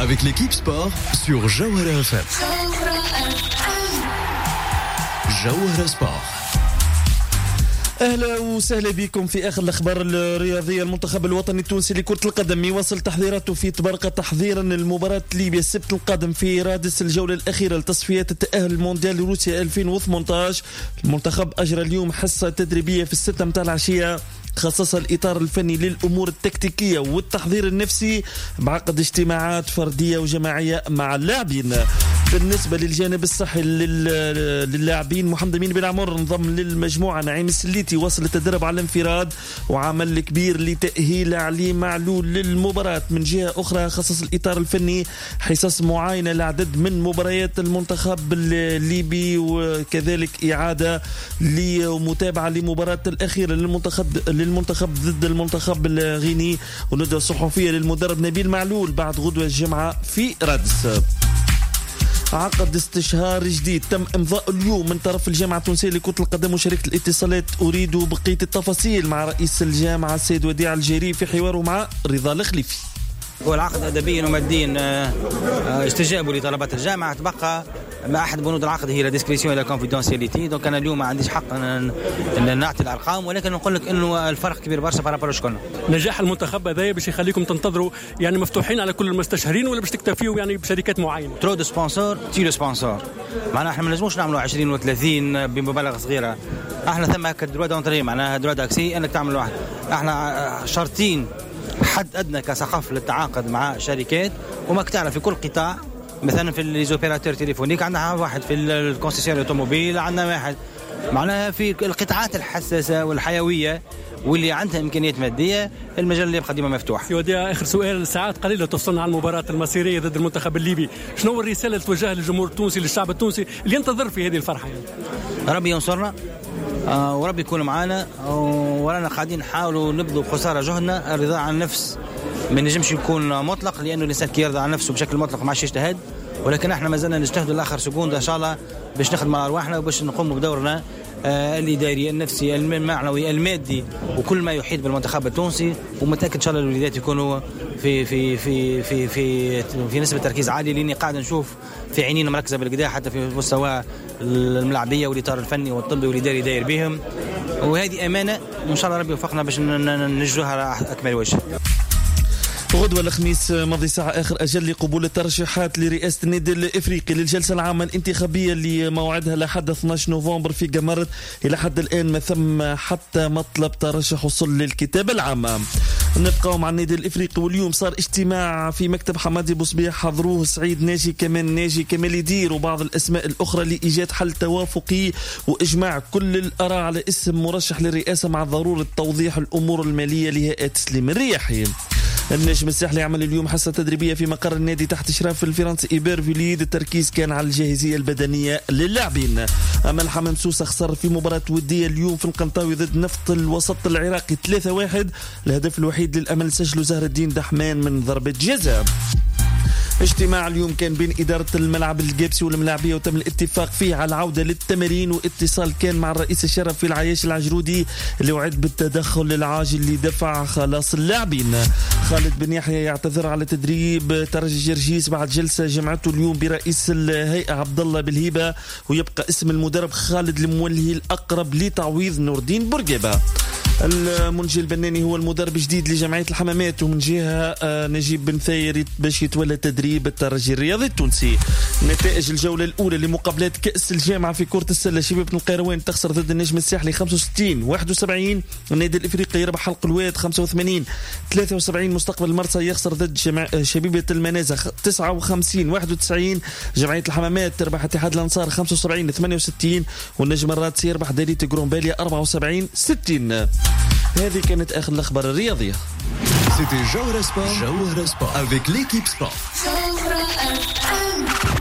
avec l'équipe sport sur Jawhara FM. Jawhara Sport. أهلا وسهلا بكم في آخر الأخبار الرياضية. المنتخب الوطني التونسي لكرة القدم يواصل تحضيراته في تبرقة تحضيرا للمباراة ليبيا السبت القادم في رادس الجولة الأخيرة لتصفيات التأهل المونديال لروسيا 2018. المنتخب أجرى اليوم حصة تدريبية في 6 متاع العشية خصص الإطار الفني للأمور التكتيكية والتحضير النفسي بعقد اجتماعات فردية وجماعية مع اللاعبين. بالنسبة للجانب الصحي للاعبين، محمد أمين بن عمر انضم للمجموعة. نعيم السليتي وصل التدرب على الانفراد وعمل كبير لتأهيل علي معلول للمباراة. من جهة أخرى خصص الإطار الفني حصص معاينة لعدد من مباريات المنتخب الليبي وكذلك إعادة لمتابعة لمباراة الأخيرة للمنتخب ضد المنتخب الغيني، وندوة صحفية للمدرب نبيل معلول بعد غدوة الجمعة في رادس. عقد استشهار جديد تم إمضاء اليوم من طرف الجامعة التونسية لكرة القدم وشركة الاتصالات. أريد بقية التفاصيل مع رئيس الجامعة السيد وديع الجيري في حواره مع رضا الخليفي. والعقد أدبيا وماديا استجابوا لطلبات الجامعة. تبقى ما أحد بنود العقد هي لا ديسكريسيون ولا كونفيدنسياليتي. دونك أنا اليوم ما عنديش حق أن نعطي الأرقام، ولكن نقول لك إنه الفرق كبير برشا بارابور شكون. نجاح المنتخب هذا باش يخليكم تنتظروا يعني مفتوحين على كل المستشارين ولا باش تكتفيوا يعني بشركات معينة؟ ترو دو سبونسور تي لو سبونسور. معناها احنا ما نجموش نعملوا 20 و30 بمبالغ صغيرة. احنا ثم هكا دروا دونتري، معناها دروا داكسي انك تعمل واحد. احنا شرطين حد ادنى كثقافه للتعاقد مع شركات، وما تعرف في كل قطاع. مثلا في ليزوبيراتور تليفونيك عندنا واحد، في الكونسيسيون اوتوموبيل عندنا واحد، معناها في القطاعات الحساسه والحيويه واللي عندها امكانيات ماديه المجال اللي يبقى ديما مفتوح. يوديها اخر سؤال، ساعات قليله تفصلنا عن المباراه المصيريه ضد المنتخب الليبي، شنو الرساله اللي توجهها للجمهور التونسي للشعب التونسي اللي ينتظر في هذه الفرحه؟ ربي ينصرنا وربي يكون معنا، ورانا قاعدين نحاولوا نبذوا بخساره جهدنا. الرضا عن النفس ما نجمش يكون مطلق، لانه الانسان كي يرضى عن نفسه بشكل مطلق ما عادش يجتهد، ولكن احنا ما زلنا نجتهد لاخر سكوند ان شاء الله باش نخدم على ارواحنا وباش نقوم بدورنا الاداري النفسي المعنوي المادي وكل ما يحيط بالمنتخب التونسي. ومتاكد ان شاء الله الوليدات يكونوا في في في في في في نسبه تركيز عالي، لاني قاعد نشوف في عينينا مركزه بالكدا حتى في مستوى الملاعبيه والاطار الفني والطبي والاداري داير بهم، وهذه امانه وان شاء الله ربي يوفقنا باش ننجزوها على اكمل وجه. غدوة الخميس ماضي ساعة آخر أجل لقبول الترشيحات لرئاسة النادي الإفريقي للجلسة العامة الانتخابية اللي موعدها لحد 12 نوفمبر في جمرت. إلى حد الآن ما ثم حتى مطلب ترشح وصل للكتابة العامة. نبقى مع النادي الإفريقي، واليوم صار اجتماع في مكتب حمادي بوصبيح حضروه سعيد ناجي كمان ناجي كمال يدير وبعض الأسماء الأخرى لإيجاد حل توافقي وإجماع كل الآراء على اسم مرشح للرئاسة مع ضرورة توضيح الأمور المالية لهيئة تسليم الرياحي. النجم الساحلي عمل اليوم حصة تدريبية في مقر النادي تحت إشراف الفرنسي إيبر فيليد. التركيز كان على الجاهزية البدنية للاعبين. أمل حمام سوسة خسر في مباراة ودية اليوم في القنطاوي ضد نفط الوسط العراقي 3-1. الهدف الوحيد للأمل سجله زهر الدين دحمان من ضربة جزاء. اجتماع اليوم كان بين إدارة الملعب الجابسي والملاعبية وتم الاتفاق فيه على العودة للتمارين، واتصال كان مع الرئيس الشرف في العياش العجرودي اللي وعد بالتدخل العاجل اللي دفع خلاص اللاعبين. خالد بن يحيى يعتذر على تدريب ترجي جرجيس بعد جلسة جمعته اليوم برئيس الهيئة عبد الله بالهيبة، ويبقى اسم المدرب خالد المولهي الأقرب لتعويض نور الدين بورقيبة. المنجي البناني هو المدرب الجديد لجمعية الحمامات، ومن جهة نجيب بن ثاير باش يتولى تدريب الترجي الرياضي التونسي. نتائج الجولة الأولى لمقابلات كأس الجامعة في كرة السلة، شباب القيروان تخسر ضد النجم الساحلي 65-71. النادي الإفريقي يربح حلق الواد 85-73. مستقبل المرسى يخسر ضد شبيبة المنازة 59-91. جمعية الحمامات تربح اتحاد الأنصار 75-68. والنجم الرادسي يربح داريت جرومباليا 74-60. هذه كانت آخر الأخبار الرياضية. C'était Jawhara Sport avec l'équipe sport.